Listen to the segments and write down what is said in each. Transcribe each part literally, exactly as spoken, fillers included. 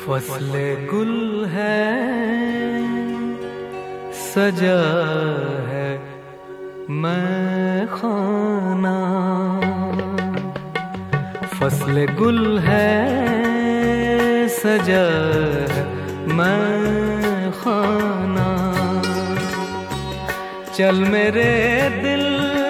फसले गुल है, सजा है मैं खाना। फसले गुल है, सजा है मैं खाना। चल मेरे दिल,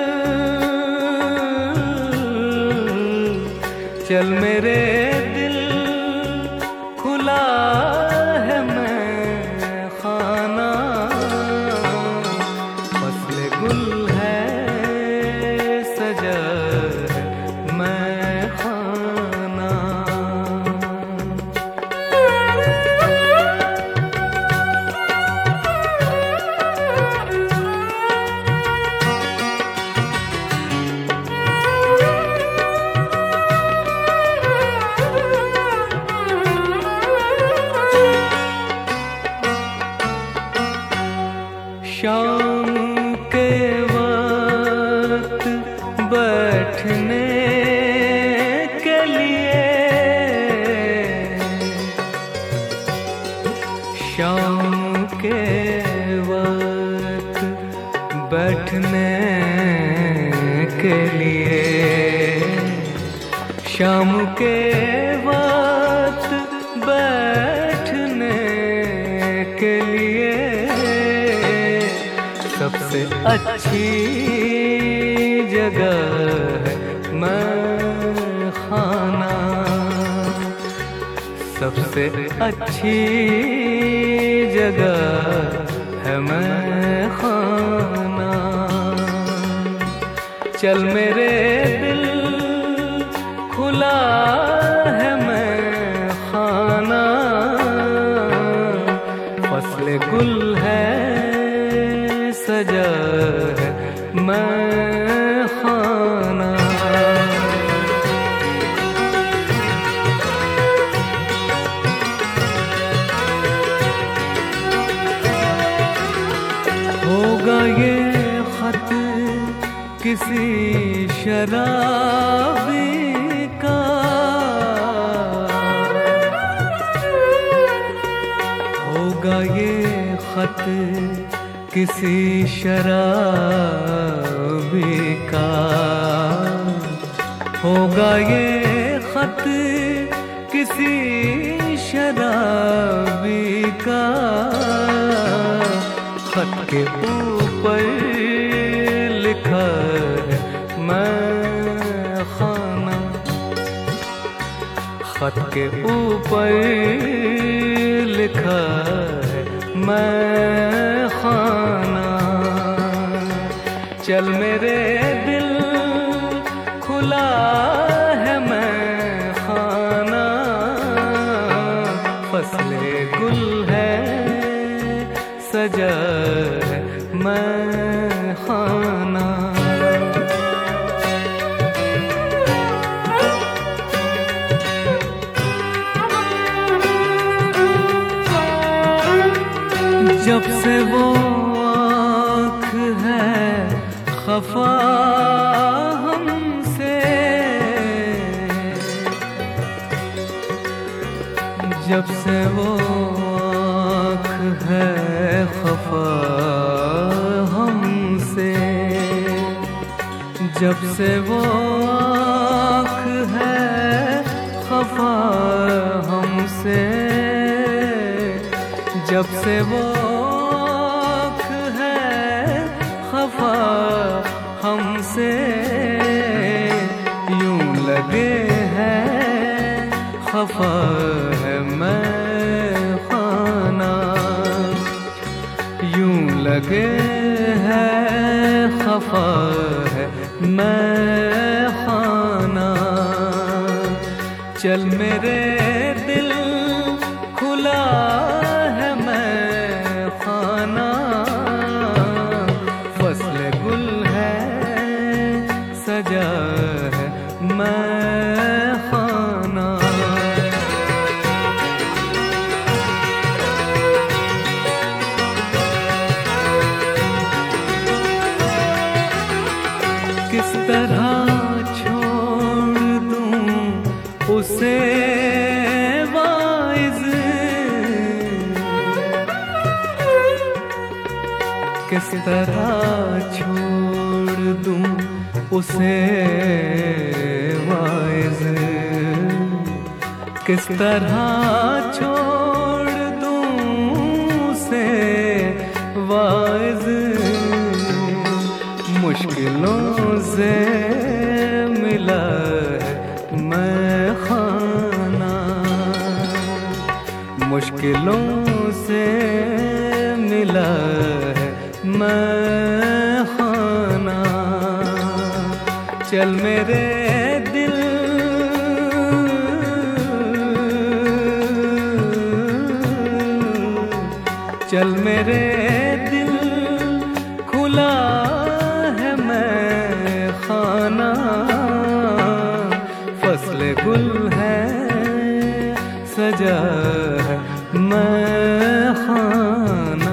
चल मेरे दिल, खुला है मैं खाना। फसले गुल है, सजा है मैं खाना। शाम के वक्त बैठने के लिए, शाम के वक्त बैठने के लिए, शाम के वक्त बैठने के लिए सबसे अच्छी जगह है मैं खाना। सबसे अच्छी जगह है मैं खाना। चल मेरे दिल, खुला है मैं खाना। फसले गुल है, सजा है मैं खाना। होगा ये खत किसी शराबी का, होगा ये खत किसी शराबी का। होगा ये खत किसी शराबी का। खत के ऊपर लिखा है मैं खाना। खत के ऊपर लिखा है मैं खाना। चल मेरे दिल, खुला है मैं खाना। फसले गुल है, सजा है मैं खाना। जब से वो आँख है खफा हमसे, जब से वो आँख है खफा हमसे, जब से वो आँख है खफा हमसे, जब से वो आँख है खफा हमसे, यूं लगे है खफा है मैं खाना। यूं लगे है खफा है मैं खाना। चल मेरे दिल, खुला है मैं खाना। फसले गुल है, सजा है मैं खाना। किस तरह छोड़ दूं उसे किस तरह छोड़ दूं उसे वाइज़, किस तरह छोड़ दूं उसे वाइज़। मुश्किलों से मिला है मैं खाना, मुश्किलों से मिला है मैं खाना। चल मेरे दिल चल मेरे दिल खुला है मैं खाना। फसले गुल है सजा है मैं खाना।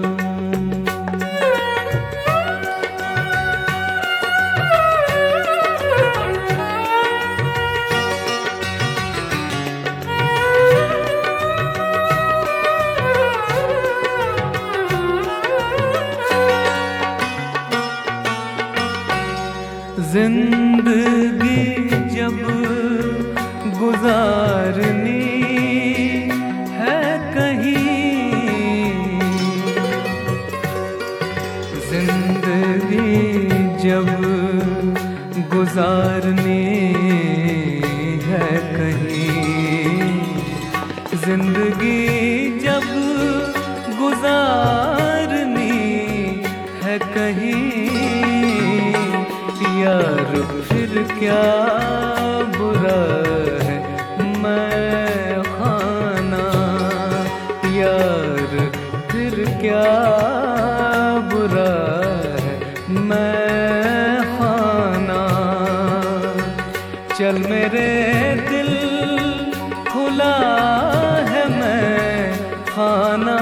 जिंदगी जब गुजारनी है कहीं, जिंदगी जब गुजारनी है कहीं, जिंदगी जब गुजारनी है कहीं। यार फिर क्या बुरा है मैं खाना, यार फिर क्या बुरा है मैं खाना। चल मेरे दिल खुला है मैं खाना।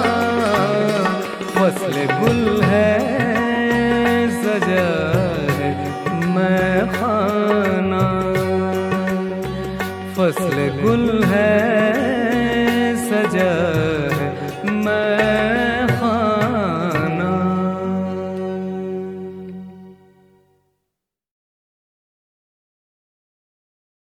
फसले गुल है सजा मैं खाना, फसले गुल है सजा है मैं